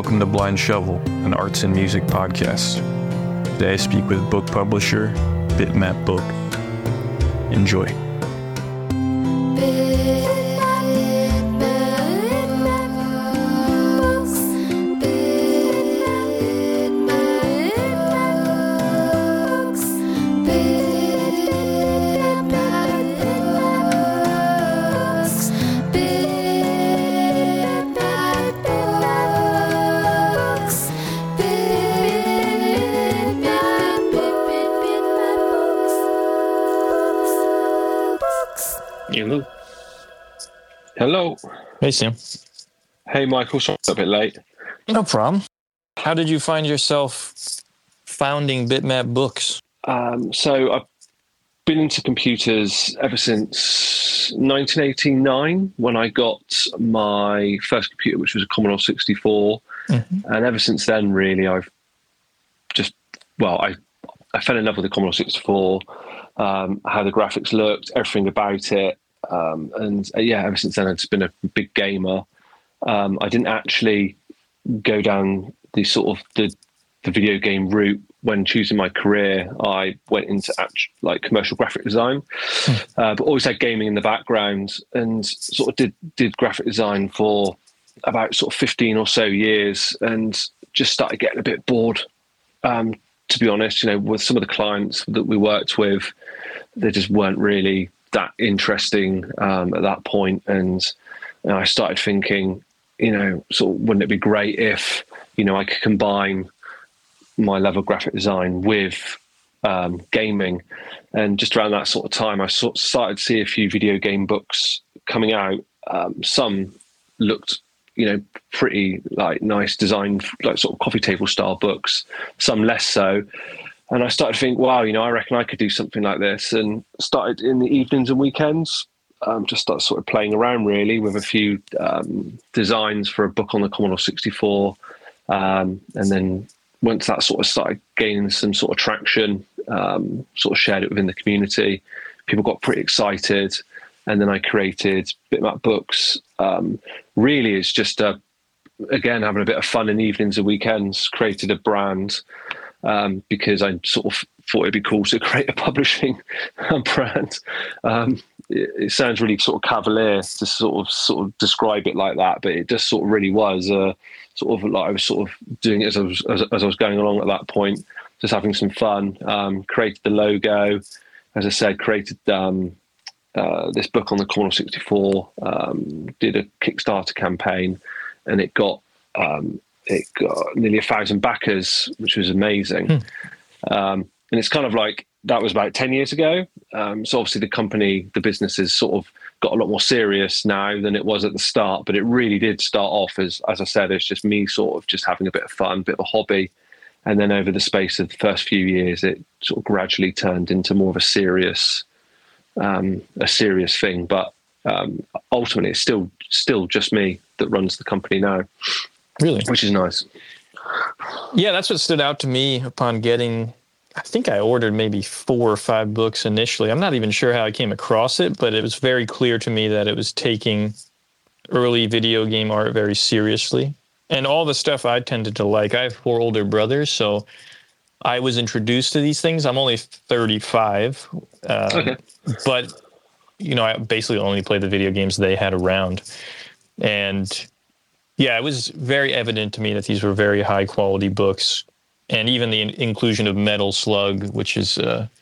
Welcome to Blind Shovel, an arts and music podcast. Today I speak with book publisher Bitmap Book. Enjoy. Hello. Hey, Sam. Hey, Michael. Sorry, a bit late. No problem. How did you find yourself founding Bitmap Books? So I've been into computers ever since 1989 when I got my first computer, which was a Commodore 64. Mm-hmm. And ever since then, really, I fell in love with the Commodore 64, how the graphics looked, everything about it. Ever since then, I've just been a big gamer. I didn't actually go down the video game route when choosing my career. I went into commercial graphic design, but always had gaming in the background, and sort of did graphic design for about 15 or so years, and just started getting a bit bored. To be honest, with some of the clients that we worked with, they just weren't really that interesting at that point. And I started thinking, wouldn't it be great if, I could combine my love of graphic design with gaming? And just around that sort of time, I started to see a few video game books coming out. Some looked, pretty nice design, sort of coffee table style books, some less so. And I started to think, wow, I reckon I could do something like this, and started in the evenings and weekends, just started sort of playing around really with a few designs for a book on the Commodore 64. And then once that sort of started gaining some sort of traction, sort of shared it within the community, people got pretty excited. And then I created Bitmap Books. Really, it's just, again, having a bit of fun in evenings and weekends, created a brand. Because I sort of thought it'd be cool to create a publishing brand. It sounds really sort of cavalier to sort of describe it like that, but it just sort of really was I was sort of doing it as I was going along at that point, just having some fun. Created the logo, as I said, created this book on the Commodore 64. Did a Kickstarter campaign, and it got nearly 1,000 backers, which was amazing. And it's kind of like, that was about 10 years ago. So obviously the business has sort of got a lot more serious now than it was at the start, but it really did start off as I said, it's just me sort of just having a bit of fun, bit of a hobby. And then over the space of the first few years, it sort of gradually turned into more of a serious thing. But ultimately it's still just me that runs the company now. Really? Which is nice. Yeah, that's what stood out to me upon getting, I think I ordered maybe 4 or 5 books initially. I'm not even sure how I came across it, but it was very clear to me that it was taking early video game art very seriously. And all the stuff I tended to like. I have 4 older brothers, so I was introduced to these things. I'm only 35. Okay. But, I basically only played the video games they had around. And yeah, it was very evident to me that these were very high quality books, and even the inclusion of Metal Slug, which is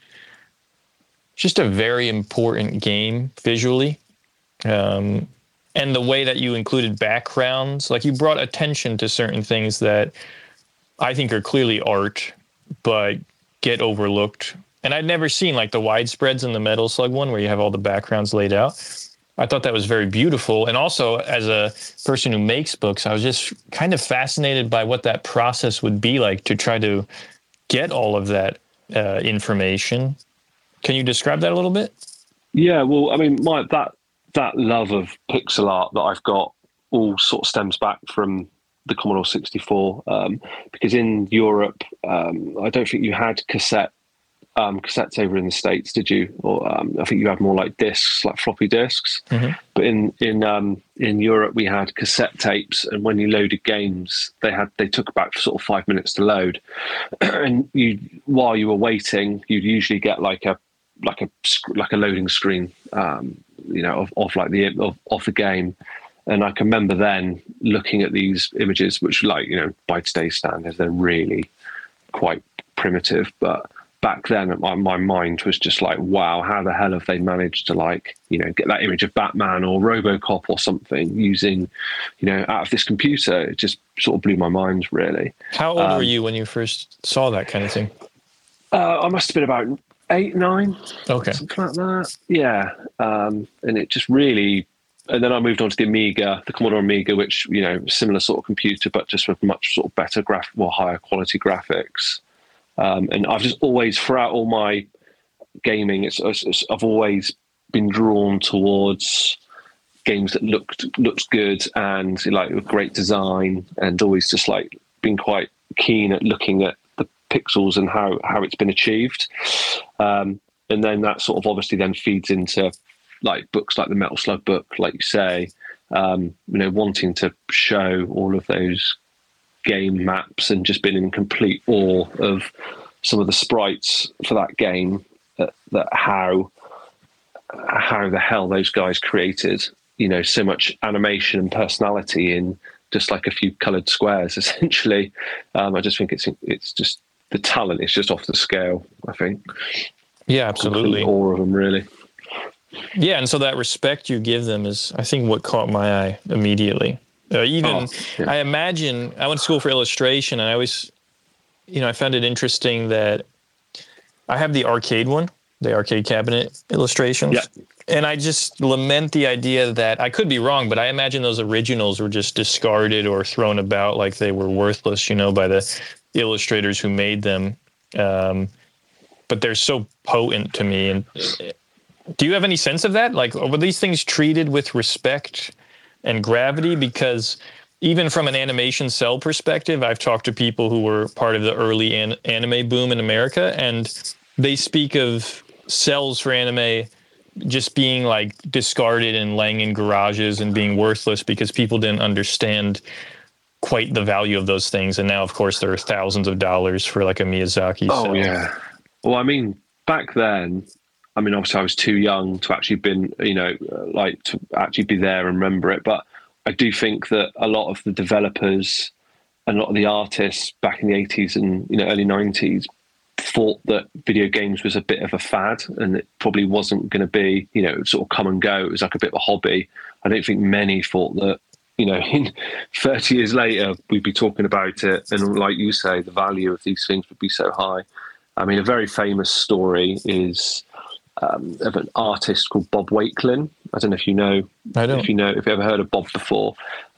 just a very important game visually. And the way that you included backgrounds, like you brought attention to certain things that I think are clearly art, but get overlooked. And I'd never seen like the widespreads in the Metal Slug one where you have all the backgrounds laid out. I thought that was very beautiful. And also, as a person who makes books, I was just kind of fascinated by what that process would be like to try to get all of that information. Can you describe that a little bit? Yeah, well, I mean, that love of pixel art that I've got all sort of stems back from the Commodore 64, because in Europe, I don't think you had cassette cassettes over in the States, did you? Or I think you had more like discs, like floppy disks. Mm-hmm. But in Europe, we had cassette tapes, and when you loaded games, they took about sort of 5 minutes to load. And while you were waiting, you'd usually get like a loading screen, of the game. And I can remember then looking at these images, which, like, by today's standards, they're really quite primitive, but back then my mind was just like, wow, how the hell have they managed to, like, get that image of Batman or RoboCop or something using, out of this computer? It just sort of blew my mind, really. How old were you when you first saw that kind of thing? I must have been about 8, 9. Okay. Something like that. Yeah. And it just really, and then I moved on to the Amiga, the Commodore Amiga, which, similar sort of computer, but just with much sort of better higher quality graphics. And I've just always, throughout all my gaming, I've always been drawn towards games that looked good and like with great design, and always just like been quite keen at looking at the pixels and how it's been achieved. And then that sort of obviously then feeds into like books like the Metal Slug book, like you say, wanting to show all of those game maps and just been in complete awe of some of the sprites for that game, that how the hell those guys created, so much animation and personality in just like a few colored squares, essentially. I just think it's just, the talent is just off the scale, I think. Yeah, absolutely. Awe of them, really. Yeah, and so that respect you give them is, I think, what caught my eye immediately. I imagine, I went to school for illustration, and I always, I found it interesting that I have the arcade one, the arcade cabinet illustrations. Yeah. And I just lament the idea that, I could be wrong, but I imagine those originals were just discarded or thrown about like they were worthless, by the illustrators who made them. But they're so potent to me. And do you have any sense of that? Like, were these things treated with respect and gravity? Because even from an animation cell perspective, I've talked to people who were part of the early anime boom in America, and they speak of cells for anime just being like discarded and laying in garages and being worthless because people didn't understand quite the value of those things. And now, of course, there are thousands of dollars for like a Miyazaki cell. Oh, yeah. Well, I mean, back then, obviously I was too young to actually to actually be there and remember it. But I do think that a lot of the developers and a lot of the artists back in the 80s and early 90s thought that video games was a bit of a fad, and it probably wasn't going to be, sort of come and go. It was like a bit of a hobby. I don't think many thought that, in 30 years later, we'd be talking about it. And like you say, the value of these things would be so high. A very famous story is of an artist called Bob Wakelin. I don't know if you know. I don't. If you've ever heard of Bob before.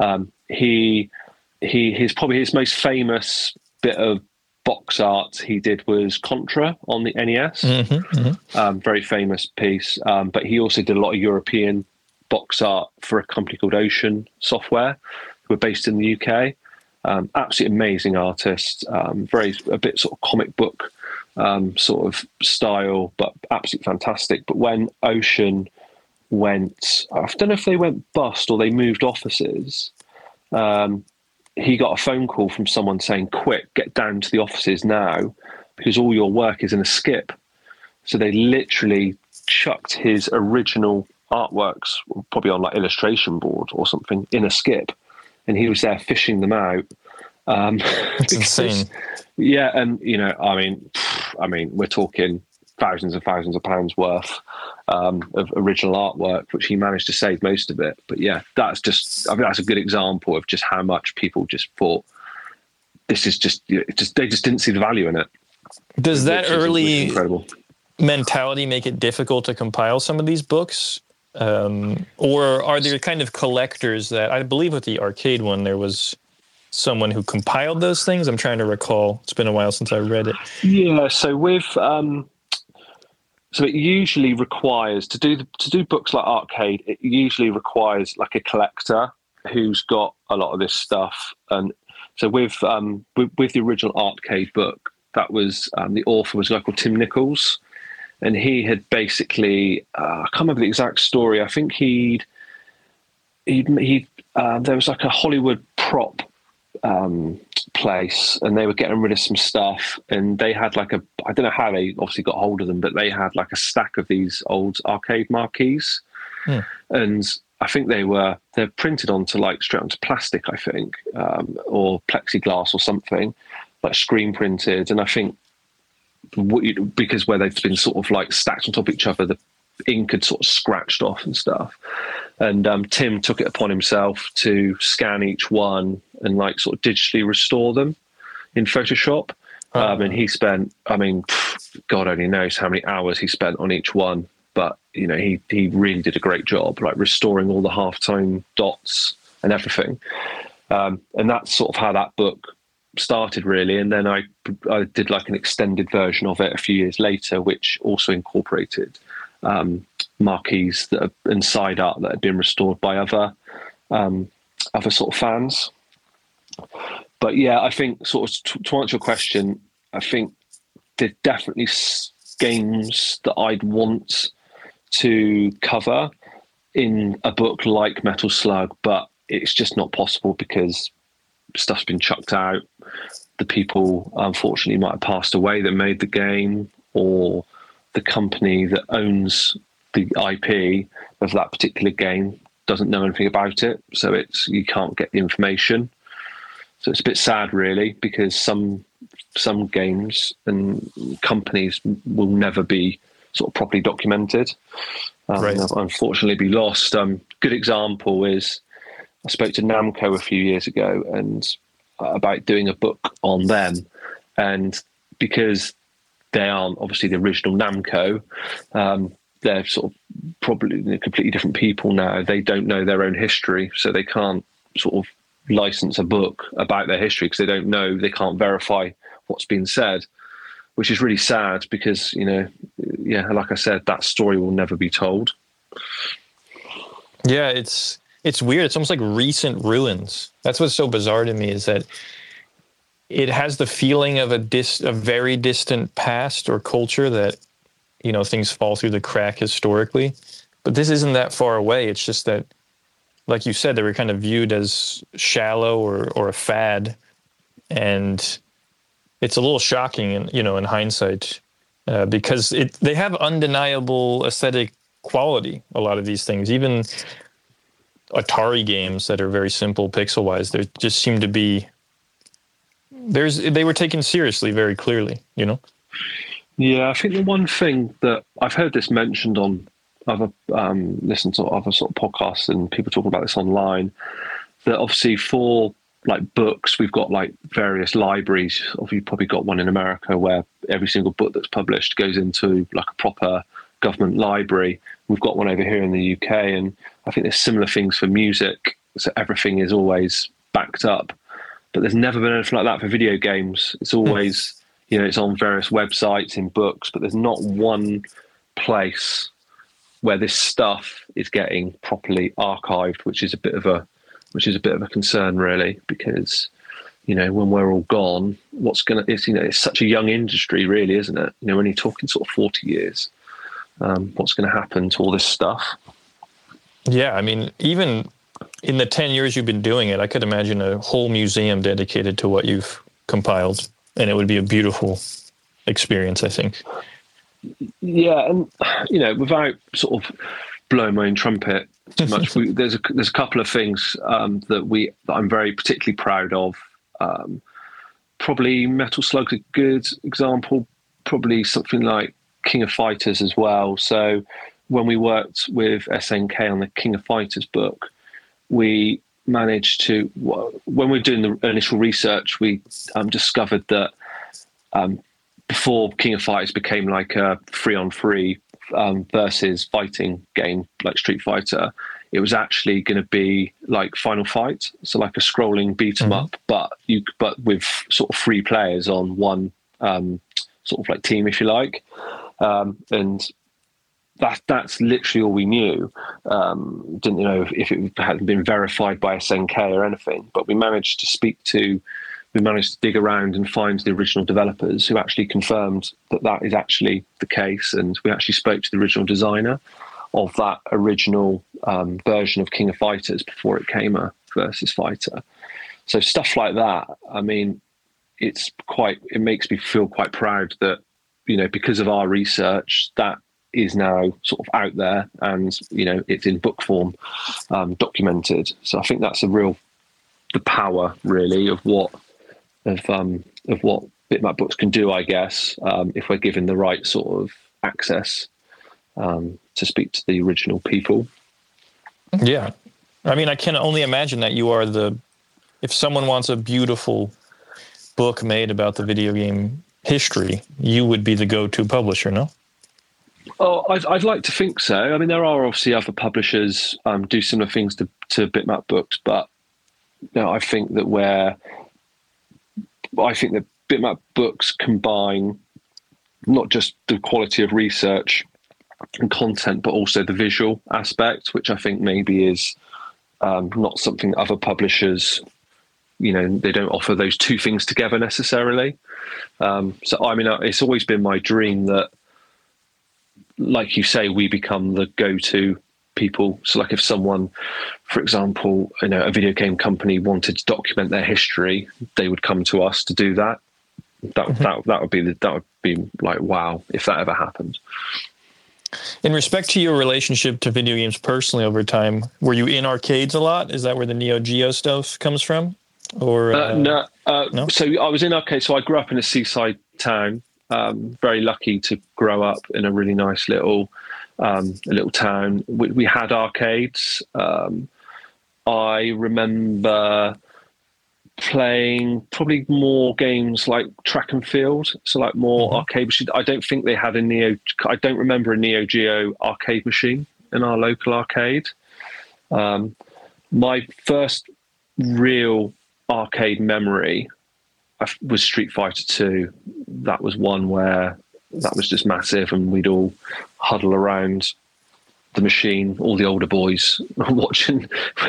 His probably his most famous bit of box art he did was Contra on the NES. Mm-hmm, mm-hmm. Very famous piece. But he also did a lot of European box art for a company called Ocean Software, who are based in the UK. Absolutely amazing artist. A bit sort of comic book sort of style, but absolutely fantastic. But when Ocean went, I don't know if they went bust or they moved offices, he got a phone call from someone saying, quick, get down to the offices now because all your work is in a skip. So they literally chucked his original artworks, probably on like illustration board or something, in a skip. And he was there fishing them out. It's insane. Yeah, and we're talking thousands and thousands of pounds worth of original artwork, which he managed to save most of it. But yeah, that's a good example of just how much people just thought this is they just didn't see the value in it. Does that early mentality make it difficult to compile some of these books? Or are there kind of collectors that, I believe with the arcade one, there was someone who compiled those things? I'm trying to recall. It's been a while since I read it. Yeah. So with, so it usually requires to do books like arcade. It usually requires like a collector who's got a lot of this stuff. And so with the original arcade book, that was the author was a guy called Tim Nichols, and he had basically I can't remember the exact story. I think he there was like a Hollywood prop place, and they were getting rid of some stuff, and they had like I don't know how they obviously got hold of them, but they had like a stack of these old arcade marquees. And I think they're printed onto like straight onto plastic, I think, or plexiglass or something, like screen printed. And I think because where they've been sort of like stacked on top of each other, the ink had sort of scratched off and stuff. And Tim took it upon himself to scan each one and like sort of digitally restore them in Photoshop. And he spent, I mean, God only knows how many hours he spent on each one. But, you know, he really did a great job, like restoring all the halftone dots and everything. And that's sort of how that book started, really. And then I did like an extended version of it a few years later, which also incorporated marquees and side art that had been restored by other sort of fans. But yeah, I think sort of to answer your question, I think there's definitely games that I'd want to cover in a book like Metal Slug, but it's just not possible because stuff's been chucked out. The people, unfortunately, might have passed away that made the game, or the company that owns the IP of that particular game doesn't know anything about it. So you can't get the information. So it's a bit sad, really, because some games and companies will never be sort of properly documented. Right. Unfortunately be lost. Good example is I spoke to Namco a few years ago and about doing a book on them, and because they aren't obviously the original Namco, they're sort of probably completely different people now. They don't know their own history, so they can't sort of license a book about their history because they don't know, they can't verify what's been said, which is really sad because, you know, yeah, like I said, that story will never be told. Yeah, it's weird. It's almost like recent ruins. That's what's so bizarre to me, is that it has the feeling of a very distant past or culture that, you know, things fall through the crack historically. But this isn't that far away. It's just that, like you said, they were kind of viewed as shallow or a fad. And it's a little shocking, in hindsight, because they have undeniable aesthetic quality, a lot of these things. Even Atari games that are very simple pixel-wise, there just seem to be... They were taken seriously very clearly, you know? Yeah, I think the one thing that I've heard this mentioned on other, listened to other sort of podcasts and people talking about this online, that obviously for like books, we've got like various libraries. You've probably got one in America where every single book that's published goes into like a proper government library. We've got one over here in the UK, and I think there's similar things for music. So everything is always backed up, but there's never been anything like that for video games. It's always, it's on various websites, in books, but there's not one place where this stuff is getting properly archived, which is a bit of a concern, really, because, when we're all gone, it's such a young industry, really, isn't it? When you're talking sort of 40 years, what's going to happen to all this stuff? Yeah, I mean, even in the 10 years you've been doing it, I could imagine a whole museum dedicated to what you've compiled, and it would be a beautiful experience, I think. Yeah, and, without sort of blowing my own trumpet too much, there's a couple of things that I'm very particularly proud of. Probably Metal Slug's a good example, probably something like King of Fighters as well. So when we worked with SNK on the King of Fighters book, we managed to, when we were doing the initial research, we discovered that before King of Fighters became like a 3-on-3 versus fighting game like Street Fighter, it was actually going to be like Final Fight, so like a scrolling beat 'em up, but with sort of 3 players on one sort of like team, if you like, and that's literally all we knew. Didn't know if it hadn't been verified by SNK or anything, but we managed to speak to we managed to dig around and find the original developers who actually confirmed that that is actually the case. And we actually spoke to the original designer of that original version of King of Fighters before it came a versus fighter. So stuff like that, I mean, it makes me feel quite proud that, you know, because of our research, that is now sort of out there and, you know, it's in book form, documented. So I think that's the power really of what Bitmap Books can do, I guess, if we're given the right sort of access to speak to the original people. Yeah. I mean, I can only imagine that you are if someone wants a beautiful book made about the video game history, you would be the go-to publisher, no? Oh, I'd like to think so. I mean, there are obviously other publishers do similar things to Bitmap Books, but you know, I think that Bitmap Books combine not just the quality of research and content, but also the visual aspect, which I think maybe is not something other publishers, you know, they don't offer those two things together necessarily. So, I mean, it's always been my dream that, like you say, we become the go-to people. So like if someone, for example, you know, a video game company wanted to document their history, they would come to us to do that. That would be like, wow, if that ever happened. In respect to your relationship to video games personally over time, were you in arcades a lot? Is that where the Neo Geo stuff comes from? Or no? No? So I was in arcades. So I grew up in a seaside town. Very lucky to grow up in a really nice little town. We had arcades. I remember playing probably more games like track and field, so like more arcade machine. I don't think they had I don't remember a Neo Geo arcade machine in our local arcade. My first real arcade memory was Street Fighter 2. That was one where that was just massive, and we'd all huddle around the machine, all the older boys watching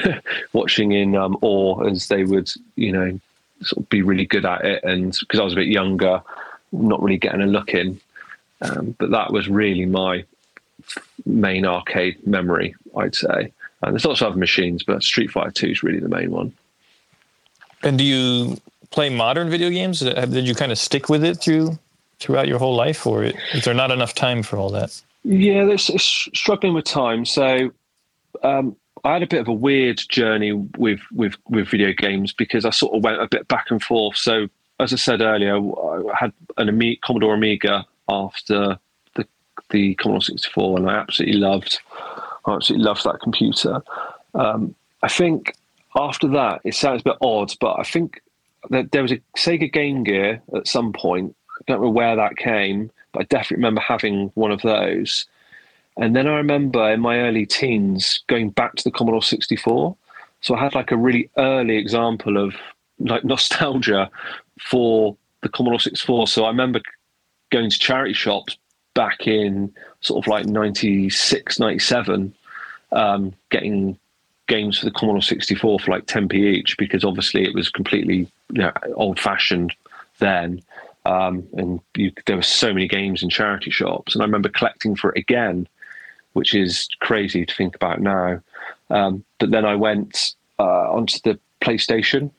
in awe as they would, you know, sort of be really good at it. And because I was a bit younger, not really getting a look in, but that was really my main arcade memory, I'd say. And there's lots of other machines, but Street Fighter 2 is really the main one. And do you play modern video games? Did you kind of stick with it throughout your whole life, or is there not enough time for all that? Yeah, it's struggling with time. So I had a bit of a weird journey with video games because I sort of went a bit back and forth. So as I said earlier, I had an Commodore Amiga after the Commodore 64, and I absolutely loved that computer. I think after that, it sounds a bit odd, but I think that there was a Sega Game Gear at some point. I don't know where that came, but I definitely remember having one of those. And then I remember in my early teens going back to the Commodore 64. So I had like a really early example of like nostalgia for the Commodore 64. So I remember going to charity shops back in sort of like 96, 97, getting games for the Commodore 64 for like 10p each, because obviously it was completely, you know, old-fashioned then. And there were so many games in charity shops, and I remember collecting for it again, which is crazy to think about now. But then I went onto the PlayStation.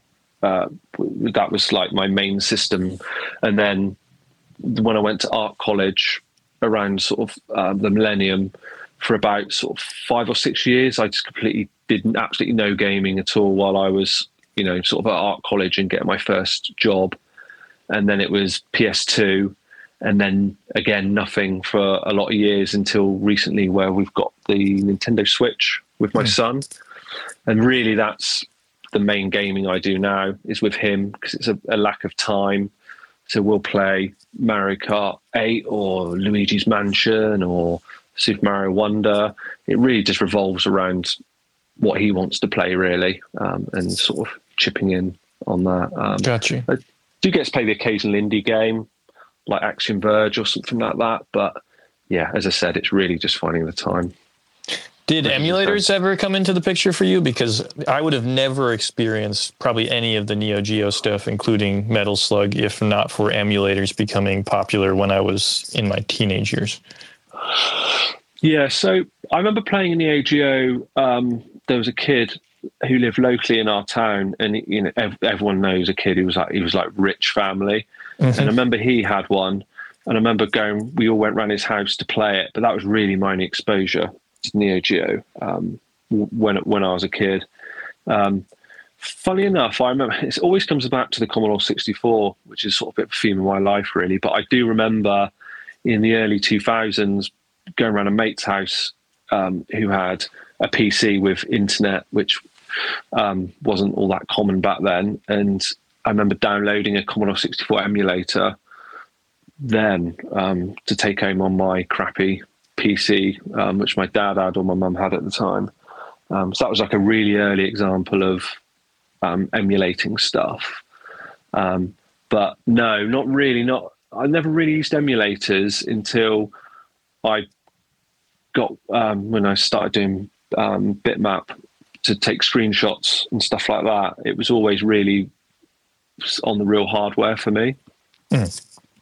That was like my main system. And then when I went to art college around sort of the millennium, for about sort of 5 or 6 years, I just completely didn't absolutely no gaming at all while I was, you know, sort of at art college and getting my first job. And then it was PS2, and then again, nothing for a lot of years until recently, where we've got the Nintendo Switch with my son. And really that's the main gaming I do now, is with him, because it's a lack of time. So we'll play Mario Kart 8 or Luigi's Mansion or Super Mario Wonder. It really just revolves around what he wants to play, really, and sort of chipping in on that. Gotcha. I do get to play the occasional indie game, like Action Verge or something like that. But yeah, as I said, it's really just finding the time. Did emulators ever come into the picture for you? Because I would have never experienced probably any of the Neo Geo stuff, including Metal Slug, if not for emulators becoming popular when I was in my teenage years. Yeah, so I remember playing in Neo Geo. There was a kid who lived locally in our town, and everyone knows a kid who was like rich family. Mm-hmm. And I remember he had one, and I remember we all went around his house to play it, but that was really my only exposure to Neo Geo when I was a kid. Funny enough, I remember it always comes back to the Commodore 64, which is sort of a bit of a theme of my life, really. But I do remember in the early 2000s going around a mate's house who had a PC with internet, which wasn't all that common back then. And I remember downloading a Commodore 64 emulator then to take home on my crappy PC, which my dad had or my mum had at the time. So that was like a really early example of emulating stuff. But no, not really. I never really used emulators until I got when I started doing bitmap to take screenshots and stuff like that. It was always really on the real hardware for me. Mm.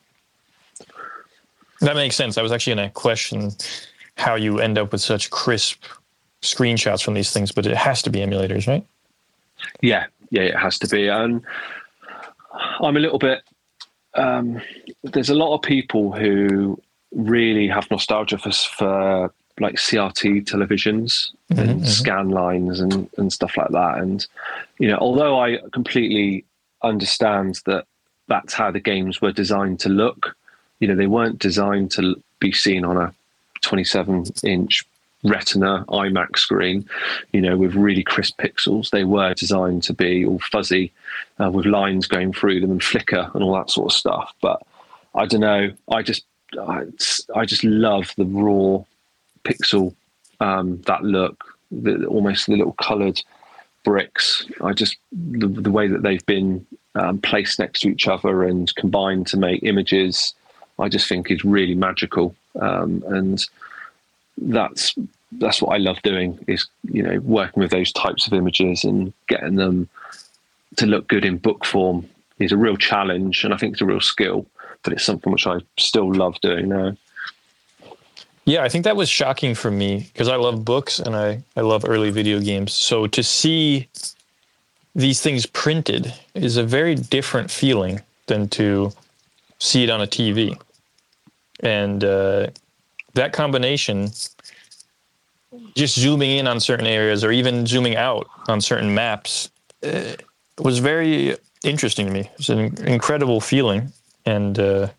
That makes sense. I was actually going to question how you end up with such crisp screenshots from these things, but it has to be emulators, right? Yeah, it has to be. And I'm a little bit, there's a lot of people who really have nostalgia for like CRT televisions and scan lines and stuff like that. And, although I completely understand that that's how the games were designed to look, they weren't designed to be seen on a 27-inch Retina IMAX screen, with really crisp pixels. They were designed to be all fuzzy with lines going through them and flicker and all that sort of stuff. But I don't know. I just love the raw pixel, that look, almost the little coloured bricks. The way that they've been placed next to each other and combined to make images, I just think is really magical. And that's what I love doing is, working with those types of images and getting them to look good in book form is a real challenge. And I think it's a real skill, but it's something which I still love doing now. Yeah, I think that was shocking for me because I love books and I love early video games. So to see these things printed is a very different feeling than to see it on a TV. And that combination, just zooming in on certain areas or even zooming out on certain maps, was very interesting to me. It's an incredible feeling. And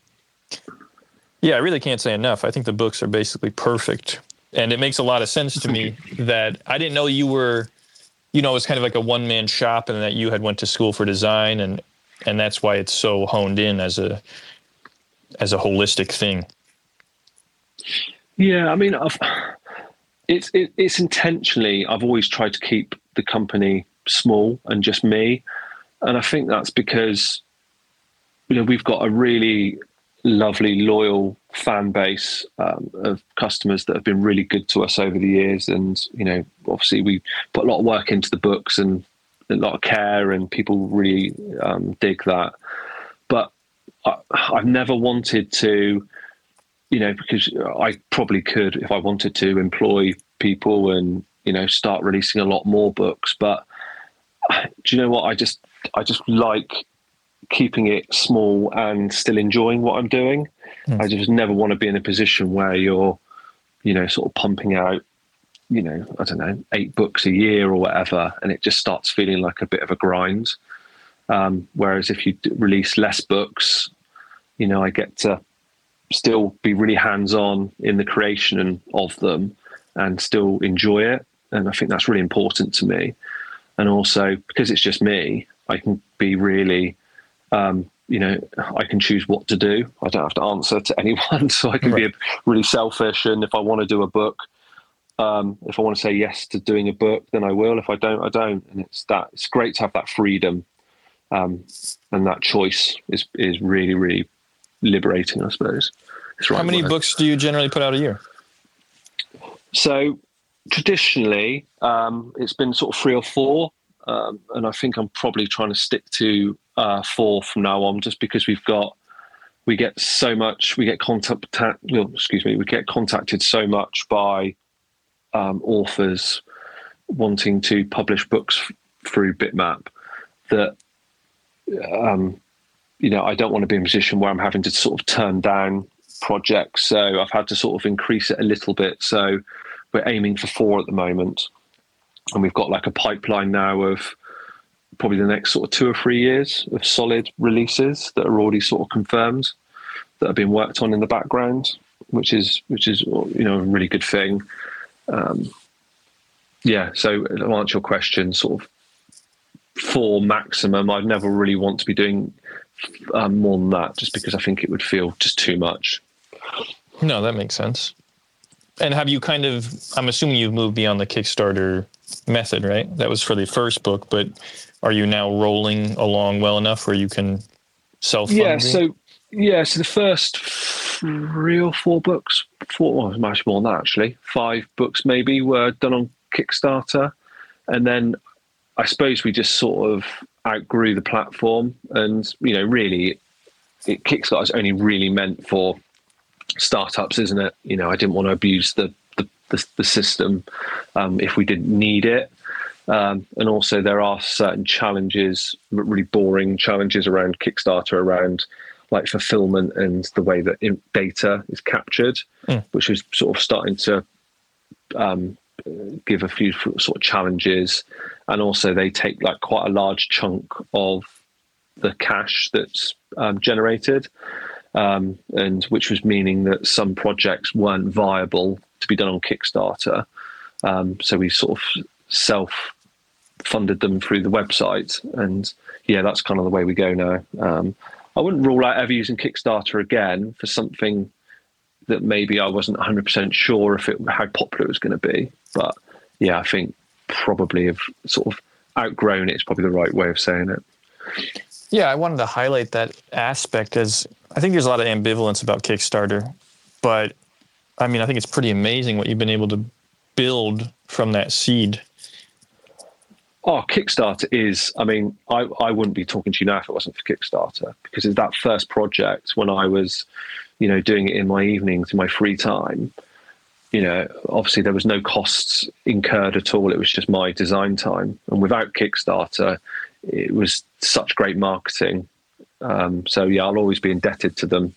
I really can't say enough. I think the books are basically perfect. And it makes a lot of sense to me that I didn't know you were, it was kind of like a one-man shop and that you had went to school for design. And that's why it's so honed in as a holistic thing. Yeah, I mean, it's intentionally. I've always tried to keep the company small and just me, and I think that's because we've got a really lovely, loyal fan base of customers that have been really good to us over the years, and obviously we put a lot of work into the books and a lot of care, and people really dig that. But I've never wanted to. Because I probably could, if I wanted to, employ people and, start releasing a lot more books. But do you know what? I just like keeping it small and still enjoying what I'm doing. Mm. I just never want to be in a position where you're, sort of pumping out, I don't know, 8 books a year or whatever. And it just starts feeling like a bit of a grind. Whereas if you release less books, I get to still be really hands-on in the creation of them and still enjoy it. And I think that's really important to me. And also because it's just me, I can be really, I can choose what to do. I don't have to answer to anyone. So I can be really selfish. And if I want to do a book, if I want to say yes to doing a book, then I will. If I don't, I don't. And it's great to have that freedom. And that choice is really, really liberating, I suppose. How many books do you generally put out a year? So Traditionally, it's been sort of 3 or 4, and I think I'm probably trying to stick to 4 from now on, just because we get contacted so much by authors wanting to publish books through Bitmap that I don't want to be in a position where I'm having to sort of turn down projects. So I've had to sort of increase it a little bit. So we're aiming for 4 at the moment, and we've got like a pipeline now of probably the next sort of 2 or 3 years of solid releases that are already sort of confirmed, that are being worked on in the background, which is a really good thing. So to answer your question, sort of 4 maximum. I'd never really want to be doing more than that, just because I think it would feel just too much. No, that makes sense. And have you I'm assuming you've moved beyond the Kickstarter method, right? That was for the first book, but are you now rolling along well enough where you can self-fund? So the first 3 or 4 books, much more than that actually, 5 books maybe, were done on Kickstarter. And then I suppose we just sort of outgrew the platform, and, really Kickstarter is only really meant for startups, isn't it? I didn't want to abuse the system if we didn't need it. And also there are certain challenges, really boring challenges around Kickstarter, around like fulfillment and the way that data is captured, which is sort of starting to give a few sort of challenges. And also they take like quite a large chunk of the cash that's generated, and which was meaning that some projects weren't viable to be done on Kickstarter. So we sort of self-funded them through the website, and that's kind of the way we go now. I wouldn't rule out ever using Kickstarter again for something that maybe I wasn't 100% sure how popular it was going to be. But I think probably have sort of outgrown it is probably the right way of saying it. Yeah, I wanted to highlight that aspect, as I think there's a lot of ambivalence about Kickstarter, but I mean, I think it's pretty amazing what you've been able to build from that seed. Oh, Kickstarter is, I mean, I wouldn't be talking to you now if it wasn't for Kickstarter, because it's that first project when I was, doing it in my evenings, in my free time. Obviously there was no costs incurred at all. It was just my design time. And without Kickstarter, it was such great marketing. I'll always be indebted to them.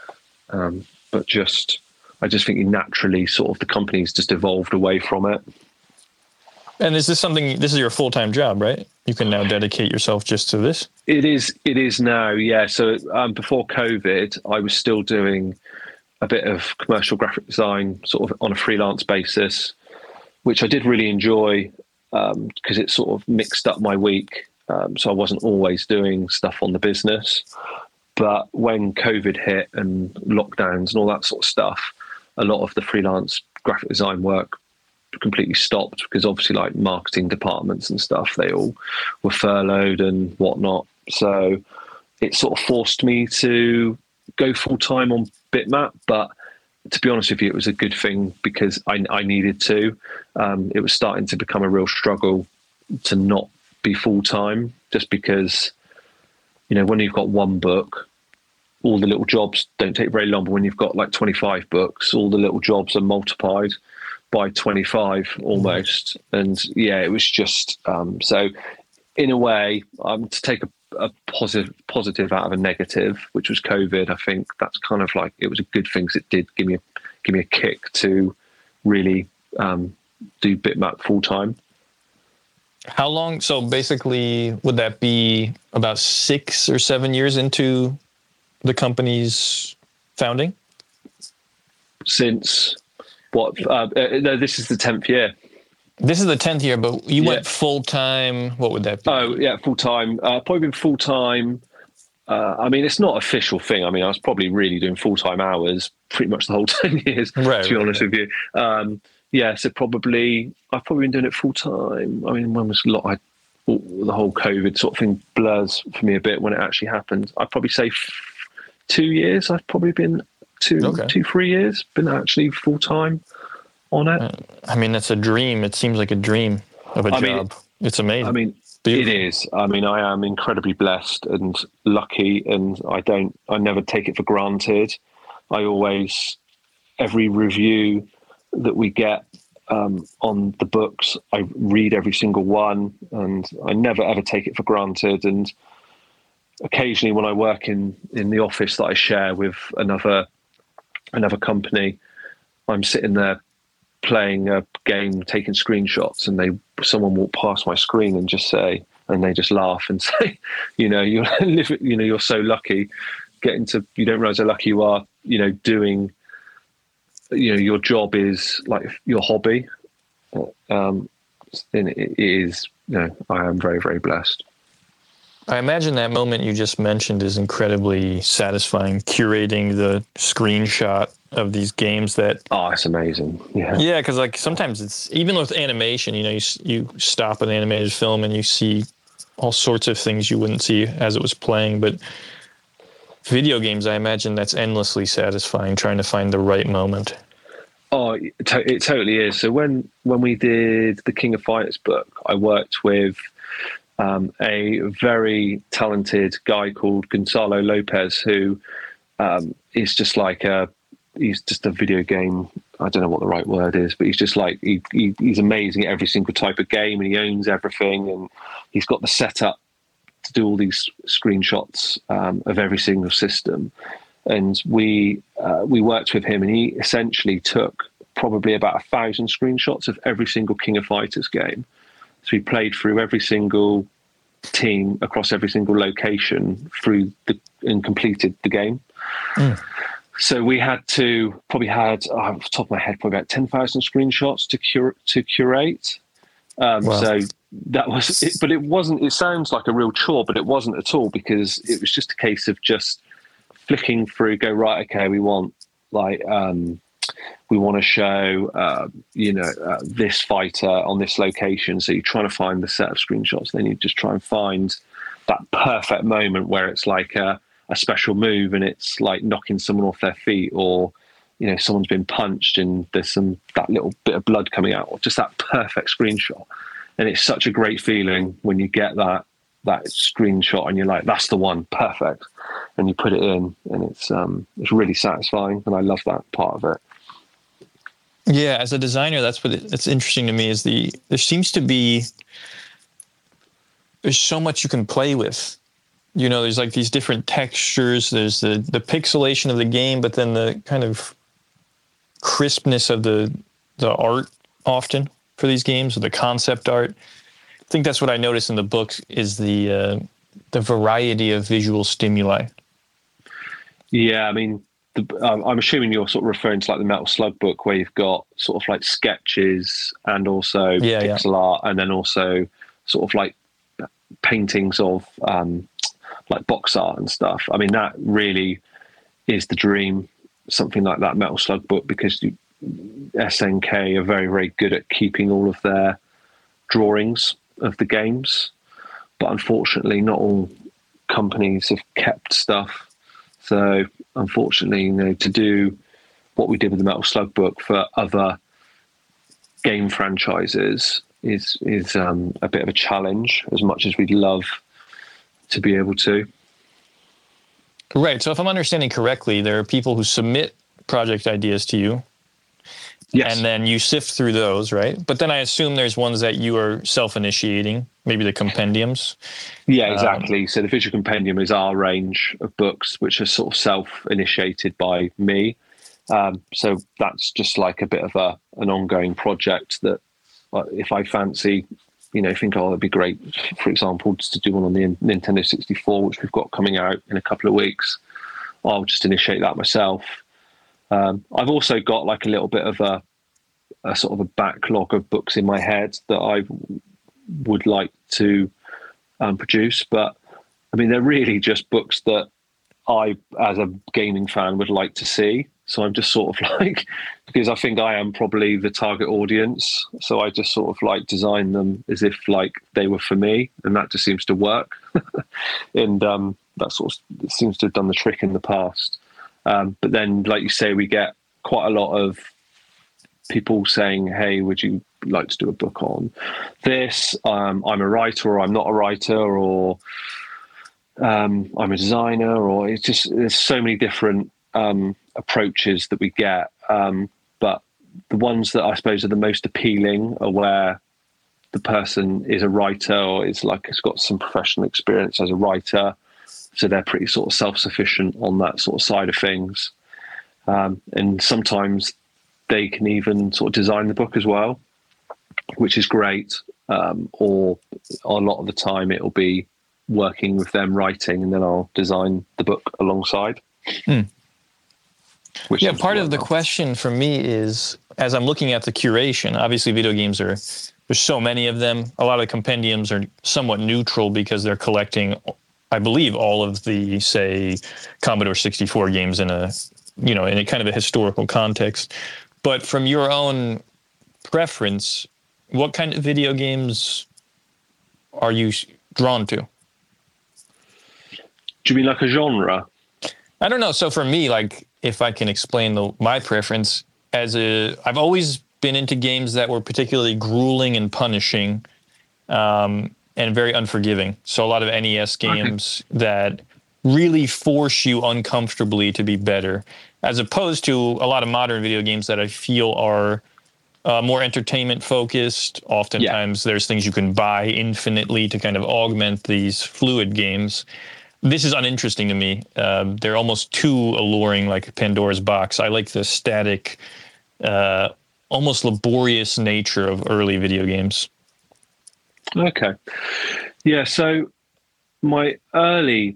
But I just think naturally sort of the company's just evolved away from it. And this is your full-time job, right? You can now dedicate yourself just to this? It is now, yeah. So before COVID, I was still doing a bit of commercial graphic design sort of on a freelance basis, which I did really enjoy because it sort of mixed up my week. So I wasn't always doing stuff on the business. But when COVID hit and lockdowns and all that sort of stuff, a lot of the freelance graphic design work completely stopped, because obviously like marketing departments and stuff, they all were furloughed and whatnot. So it sort of forced me to go full time on Bitmap. But to be honest with you, it was a good thing because I needed to. It was starting to become a real struggle to not be full time, just because, when you've got one book, all the little jobs don't take very long. But when you've got like 25 books, all the little jobs are multiplied by 25 almost. And it was just, so in a way, to take a positive out of a negative, which was COVID, I think that's kind of like, it was a good thing because it did give me a kick to really do Bitmap full time. How long? So basically, would that be about 6 or 7 years into the company's founding? Since what? No, this is the 10th year. This is the 10th year, but you went full time. What would that be? Oh, yeah, full time. Probably been full time. I mean, it's not an official thing. I mean, I was probably really doing full time hours pretty much the whole 10 years, to be honest with you. So I've probably been doing it full time. I mean, when was the whole COVID sort of thing blurs for me a bit when it actually happened. I'd probably say 2 years. I've probably been 3 years, been actually full time. on it. I mean, that's a dream. It seems like a dream of a job. It's amazing. I mean, beautiful. It is. I mean, I am incredibly blessed and lucky, and I never take it for granted. I always, every review that we get on the books, I read every single one, and I never ever take it for granted. And occasionally when I work in the office that I share with another company, I'm sitting there playing a game, taking screenshots, and someone walk past my screen and they just laugh and say, you're so lucky you don't realize how lucky you are, doing, your job is like your hobby. And it is, I am very, very blessed. I imagine that moment you just mentioned is incredibly satisfying, curating the screenshot of these games that... Oh, it's amazing. Yeah. Yeah, because like sometimes it's, even with animation, you stop an animated film and you see all sorts of things you wouldn't see as it was playing. But video games, I imagine that's endlessly satisfying, trying to find the right moment. Oh, it totally is. So when we did the King of Fighters book, I worked with a very talented guy called Gonzalo Lopez, who is just like he's just a video game. I don't know what the right word is, but he's just like, he's amazing at every single type of game, and he owns everything, and he's got the setup to do all these screenshots of every single system. And we worked with him, and he essentially took probably about 1,000 screenshots of every single King of Fighters game. So we played through every single team across every single location and completed the game. Mm. So we had off the top of my head, probably about 10,000 screenshots to curate. Wow. So that was it, but it wasn't, it sounds like a real chore, but it wasn't at all, because it was just a case of just flicking through, go, right, okay, we want to show, this fighter on this location. So you're trying to find the set of screenshots. Then you just try and find that perfect moment where it's like a special move and it's like knocking someone off their feet, or, someone's been punched and there's that little bit of blood coming out, or just that perfect screenshot. And it's such a great feeling when you get that screenshot and you're like, that's the one, perfect. And you put it in, and it's really satisfying. And I love that part of it. Yeah, as a designer, that's it's interesting to me, is there seems to be, there's so much you can play with. There's like these different textures, there's the pixelation of the game, but then the kind of crispness of the art often for these games, or the concept art. I think that's what I noticed in the book, is the variety of visual stimuli. Yeah, I mean, I'm assuming you're sort of referring to like the Metal Slug book, where you've got sort of like sketches and also pixel art, and then also sort of like paintings of like box art and stuff. I mean, that really is the dream, something like that Metal Slug book, because SNK are very, very good at keeping all of their drawings of the games. But unfortunately, not all companies have kept stuff. So unfortunately, to do what we did with the Metal Slug book for other game franchises is a bit of a challenge, as much as we'd love to be able to. Right. So if I'm understanding correctly, there are people who submit project ideas to you. Yes. And then you sift through those, right? But then I assume there's ones that you are self-initiating, maybe the compendiums. Yeah, exactly. So the Visual Compendium is our range of books, which are sort of self-initiated by me. So that's just like a bit of an ongoing project that if I fancy, think, it'd be great, for example, just to do one on the Nintendo 64, which we've got coming out in a couple of weeks, I'll just initiate that myself. I've also got like a little bit of a sort of a backlog of books in my head that I would like to produce, but I mean, they're really just books that I, as a gaming fan, would like to see. So I'm just sort of like, because I think I am probably the target audience, so I just sort of like design them as if like they were for me, and that just seems to work. And that sort of seems to have done the trick in the past. But then, like you say, we get quite a lot of people saying, "Hey, would you like to do a book on this? I'm a writer, or I'm not a writer, or I'm a designer," or it's just there's so many different approaches that we get. But the ones that I suppose are the most appealing are where the person is a writer or is like has got some professional experience as a writer, so they're pretty sort of self-sufficient on that sort of side of things. And sometimes they can even sort of design the book as well, which is great. Or a lot of the time it'll be working with them writing, and then I'll design the book alongside. Yeah, part of the question for me is, as I'm looking at the curation, obviously video games there's so many of them. A lot of the compendiums are somewhat neutral because they're collecting, I believe, all of the, say, Commodore 64 games in a kind of a historical context. But from your own preference, what kind of video games are you drawn to? Do you mean like a genre? I don't know. So for me, like, if I can explain my preference, I've always been into games that were particularly grueling and punishing, and very unforgiving. So a lot of NES games that really force you uncomfortably to be better, as opposed to a lot of modern video games that I feel are more entertainment focused. Oftentimes there's things you can buy infinitely to kind of augment these fluid games. This is uninteresting to me. They're almost too alluring, like Pandora's box. I like the static, almost laborious nature of early video games. Okay. Yeah, so my early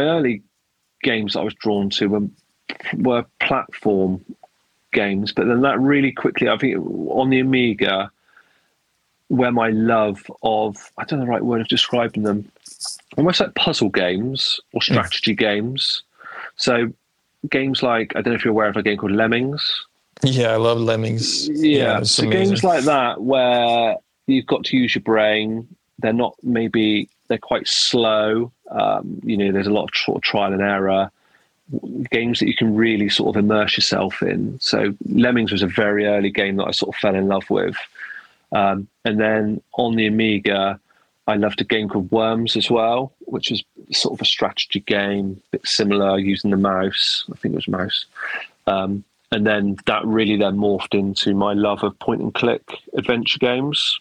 games that I was drawn to were platform games, but then that really quickly, I think on the Amiga, where my love of, I don't know the right word of describing them, almost like puzzle games or strategy games. So games like, I don't know if you're aware of a game called Lemmings. Yeah, I love Lemmings. Yeah, so amazing. Games like that where you've got to use your brain. They're quite slow. There's a lot of sort of trial and error. Games that you can really sort of immerse yourself in. So Lemmings was a very early game that I sort of fell in love with. And then on the Amiga, I loved a game called Worms as well, which is sort of a strategy game, a bit similar, using the mouse. I think it was mouse. And then that really then morphed into my love of point and click adventure games.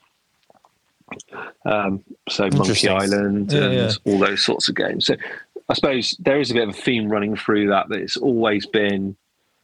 So Monkey Island and all those sorts of games. So I suppose there is a bit of a theme running through that it's always been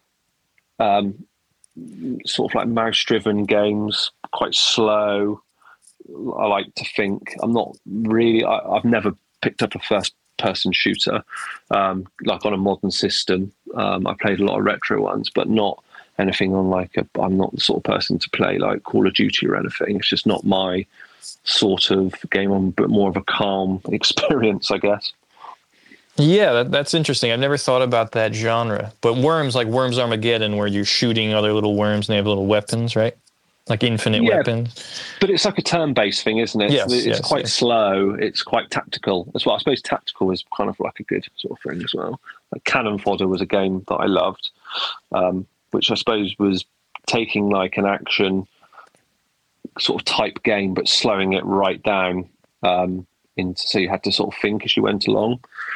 sort of like mouse-driven games, quite slow. I like to think. I'm not really. I've never picked up a first-person shooter like on a modern system. I played a lot of retro ones, but not anything on like I'm not the sort of person to play like Call of Duty or anything. It's just not my sort of game. I'm a bit more of a calm experience, I guess. Yeah, that's interesting. I've never thought about that genre. But Worms, like Worms Armageddon, where you're shooting other little worms and they have little weapons, right? Like infinite weapons. But it's like a turn-based thing, isn't it? Yes, it's quite slow. It's quite tactical as well. I suppose tactical is kind of like a good sort of thing as well. Like Cannon Fodder was a game that I loved, which I suppose was taking like an action sort of type game, but slowing it right down. So you had to sort of think as you went along.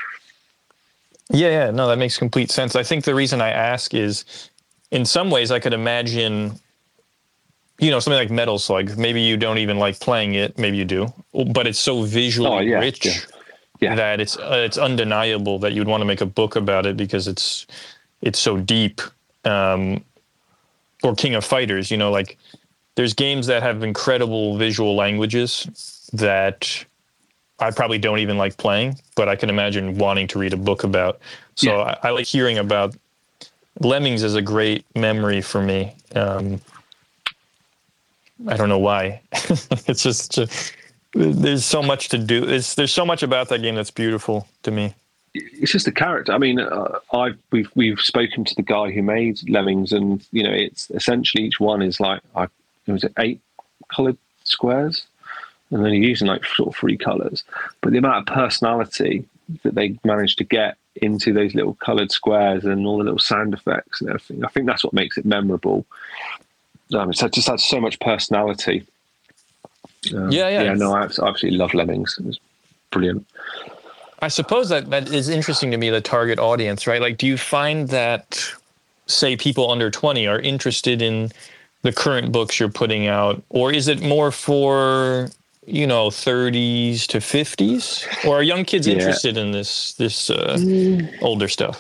Yeah, no, that makes complete sense. I think the reason I ask is, in some ways, I could imagine, something like Metal Slug. Maybe you don't even like playing it. Maybe you do, but it's so visually rich that it's undeniable that you'd want to make a book about it because it's so deep. Or King of Fighters, like there's games that have incredible visual languages that I probably don't even like playing, but I can imagine wanting to read a book about. So I like hearing about Lemmings is a great memory for me. I don't know why. It's just there's so much to do. There's so much about that game that's beautiful to me. It's just the character. I mean, we've spoken to the guy who made Lemmings, and it's essentially each one is like 8 coloured squares. And then you're using like sort of 3 colours. But the amount of personality that they managed to get into those little coloured squares and all the little sound effects and everything, I think that's what makes it memorable. It just had so much personality. No, I absolutely love Lemmings. It was brilliant. I suppose that is interesting to me, the target audience, right? Like, do you find that, say, people under 20 are interested in the current books you're putting out, or is it more for, 30s to 50s, or are young kids interested in this older stuff?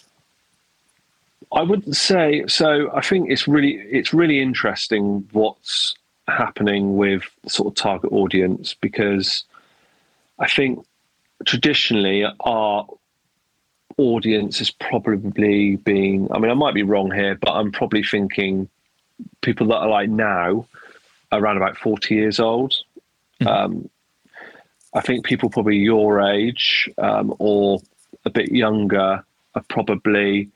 I wouldn't say so. I think it's really interesting what's happening with sort of target audience, because I think traditionally our audience has probably been, I might be wrong here, but I'm probably thinking people that are like now around about 40 years old. I think people probably your age or a bit younger are probably,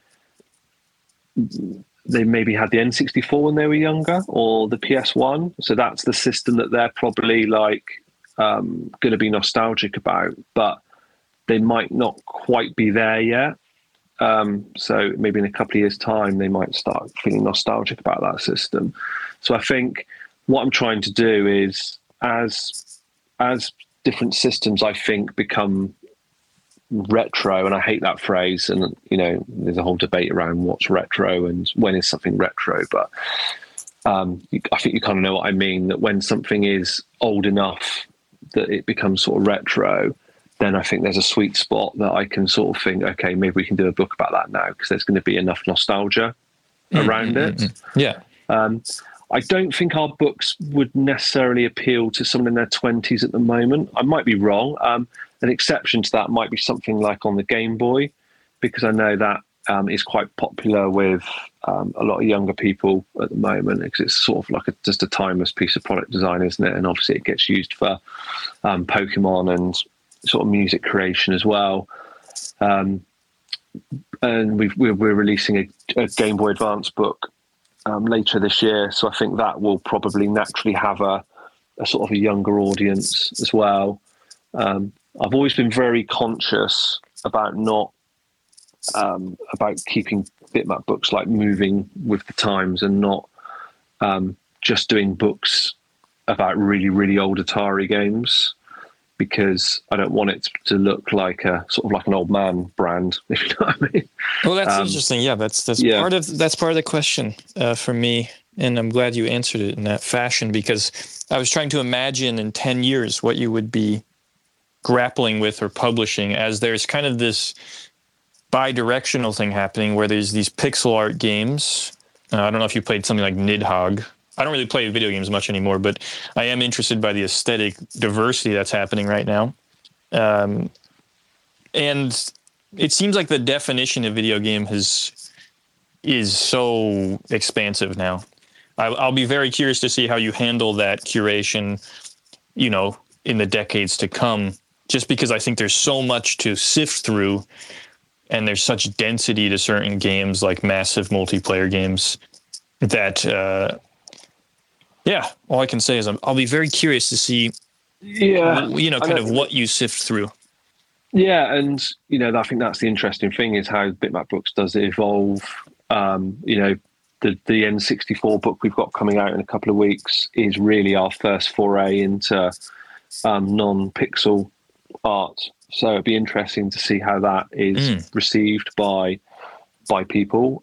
they maybe had the N64 when they were younger, or the PS1. So that's the system that they're probably like going to be nostalgic about, but they might not quite be there yet. So maybe in a couple of years' time, they might start feeling nostalgic about that system. So I think what I'm trying to do is, as different systems, I think, become retro, and I hate that phrase, and there's a whole debate around what's retro and when is something retro, but I think you kind of know what I mean, that when something is old enough that it becomes sort of retro, then I think there's a sweet spot that I can sort of think, okay, maybe we can do a book about that now, because there's going to be enough nostalgia around it. Yeah. I don't think our books would necessarily appeal to someone in their 20s at the moment. I might be wrong. An exception to that might be something like on the Game Boy, because I know that is quite popular with a lot of younger people at the moment, because it's sort of like just a timeless piece of product design, isn't it? And obviously it gets used for Pokemon and sort of music creation as well. And we're releasing a Game Boy Advance book later this year, so I think that will probably naturally have a sort of a younger audience as well. I've always been very conscious about about keeping bitmap books like moving with the times, and not just doing books about really, really old Atari games, because I don't want it to look like a sort of like an old man brand, if you know what I mean. Well, that's interesting. Yeah, that's part of the question for me, and I'm glad you answered it in that fashion, because I was trying to imagine in 10 years what you would be grappling with or publishing, as there's kind of this bi-directional thing happening where there's these pixel art games. I don't know if you played something like Nidhogg. I don't really play video games much anymore, but I am interested by the aesthetic diversity that's happening right now. And it seems like the definition of video game is so expansive now. I'll be very curious to see how you handle that curation, in the decades to come, just because I think there's so much to sift through, and there's such density to certain games, like massive multiplayer games, that, all I can say is I'll be very curious to see, kind of what you sift through. Yeah, and I think that's the interesting thing, is how Bitmap Books does evolve. The N64 book we've got coming out in a couple of weeks is really our first foray into non-pixel art. So it'd be interesting to see how that is received by people.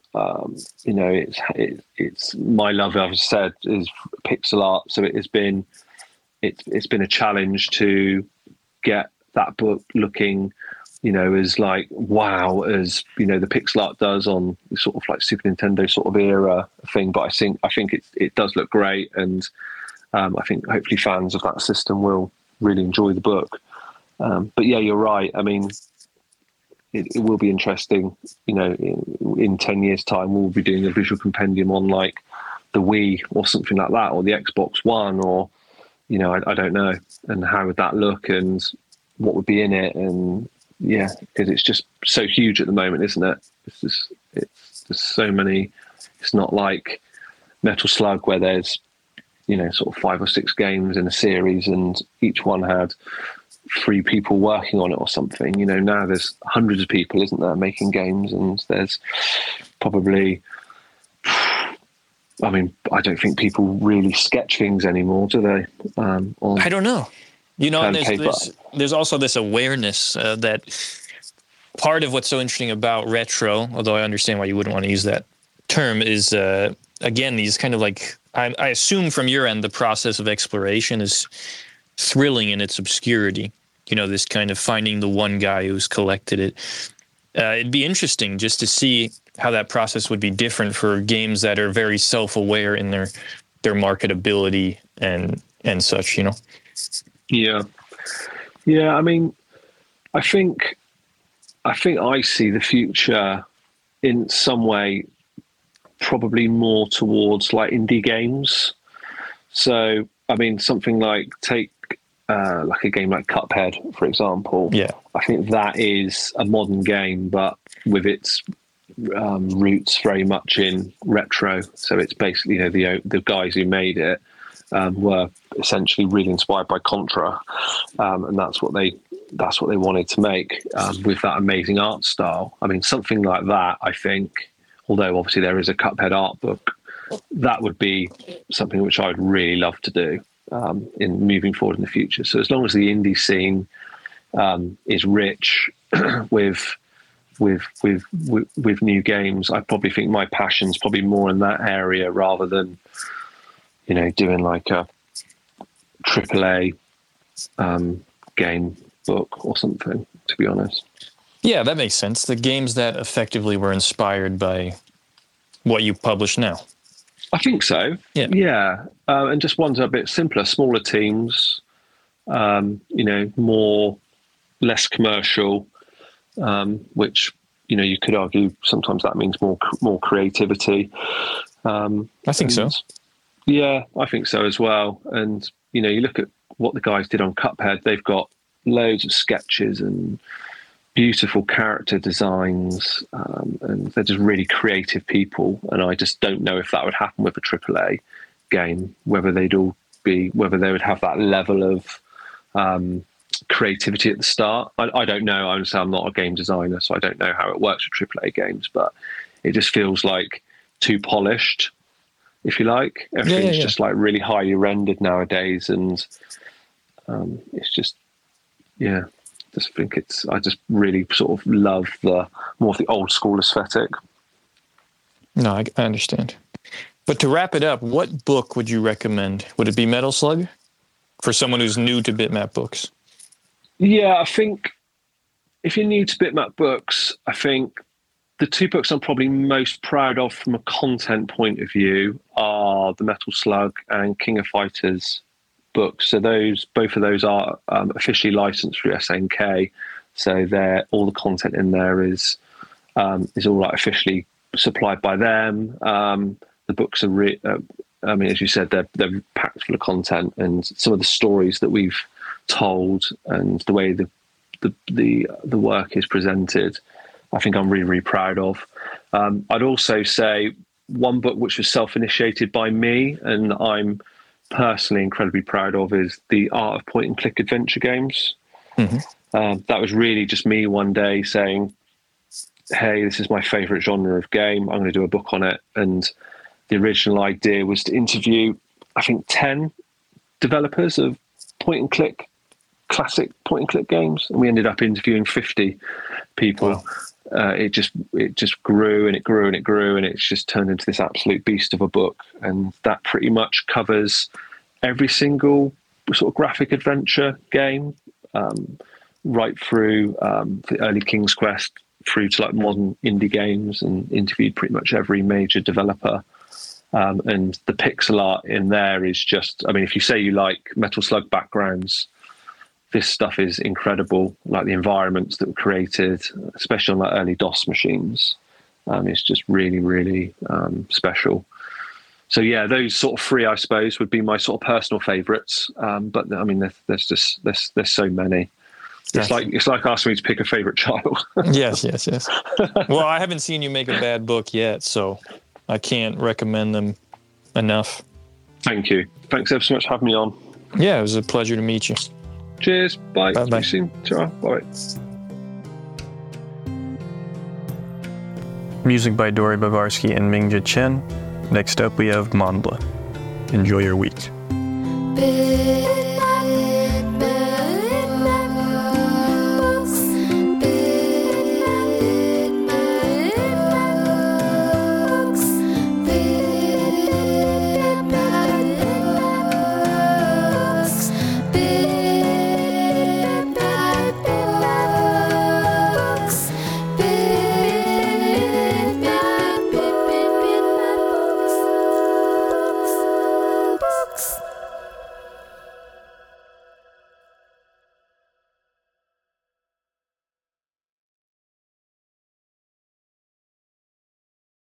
It's my love, I've said, is pixel art. So it's been a challenge to get that book looking, as like wow as the pixel art does on sort of like Super Nintendo sort of era thing. But I think it does look great, and I think hopefully fans of that system will really enjoy the book. But yeah, you're right. I mean, it will be interesting. In 10 years' time, we'll be doing a visual compendium on like the Wii or something like that, or the Xbox One, or I don't know. And how would that look, and what would be in it? And yeah, because it's just so huge at the moment, isn't it? It's so many. It's not like Metal Slug, where there's sort of 5 or 6 games in a series, and each one had 3 people working on it or something. Now there's hundreds of people, isn't there, making games, and there's probably I mean, I don't think people really sketch things anymore, do they? I don't know. And paper. there's also this awareness that part of what's so interesting about retro, although I understand why you wouldn't want to use that term, is, again, these kind of like, I assume from your end, the process of exploration is thrilling in its obscurity. This kind of finding the one guy who's collected it. It'd be interesting just to see how that process would be different for games that are very self-aware in their marketability and such, Yeah. I mean, I think I see the future in some way probably more towards like indie games. So, I mean, something like take like a game like Cuphead, for example. Yeah. I think that is a modern game, but with its roots very much in retro. So it's basically, the guys who made it were essentially really inspired by Contra, and that's what they wanted to make with that amazing art style. I mean, something like that, I think, although obviously there is a Cuphead art book, that would be something which I would really love to do in moving forward in the future. So as long as the indie scene is rich with new games, I probably think my passion's probably more in that area rather than doing like a AAA game book or something, to be honest. Yeah, that makes sense. The games that effectively were inspired by what you publish now. I think so. Yeah. And just ones a bit simpler, smaller teams, less commercial, which, you could argue sometimes that means more creativity. I think so. Yeah, I think so as well. And, you look at what the guys did on Cuphead, they've got loads of sketches and beautiful character designs, and they're just really creative people. And I just don't know if that would happen with a AAA game, whether they would have that level of creativity at the start. I don't know. I'm not a game designer, so I don't know how it works with AAA games, but it just feels like too polished, if you like. Everything's just like really highly rendered nowadays, and it's just, I just really sort of love more of the old school aesthetic. No, I understand. But to wrap it up, what book would you recommend? Would it be Metal Slug for someone who's new to Bitmap books? Yeah, I think if you're new to Bitmap books, I think the two books I'm probably most proud of from a content point of view are the Metal Slug and King of Fighters books. So both of those are officially licensed through SNK. So all the content in there is all like officially supplied by them. The books are, as you said, they're packed full of content, and some of the stories that we've told and the way the work is presented, I think I'm really, really proud of. I'd also say one book which was self-initiated by me and I'm personally incredibly proud of is The Art of Point and Click Adventure Games. Mm-hmm. That was really just me one day saying, hey, this is my favorite genre of game, I'm going to do a book on it. And the original idea was to interview, I think, 10 developers of classic point and click games, and we ended up interviewing 50 people. Wow. It just grew and it grew and it grew, and it's just turned into this absolute beast of a book. And that pretty much covers every single sort of graphic adventure game, right through the early King's Quest through to like modern indie games, and interviewed pretty much every major developer. And the pixel art in there is just, if you say you like Metal Slug backgrounds, this stuff is incredible. Like the environments that were created, especially on like early DOS machines, it's just really, really special. So yeah, those sort of three, I suppose, would be my sort of personal favourites. But there's so many. It's like asking me to pick a favourite child. Yes. Well, I haven't seen you make a bad book yet, so I can't recommend them enough. Thank you. Thanks ever so much for having me on. Yeah, it was a pleasure to meet you. Cheers. Bye. Bye. See you soon. Ciao. Bye. Music by Dori Bavarski and Mingja Chen. Next up, we have Mandla. Enjoy your week.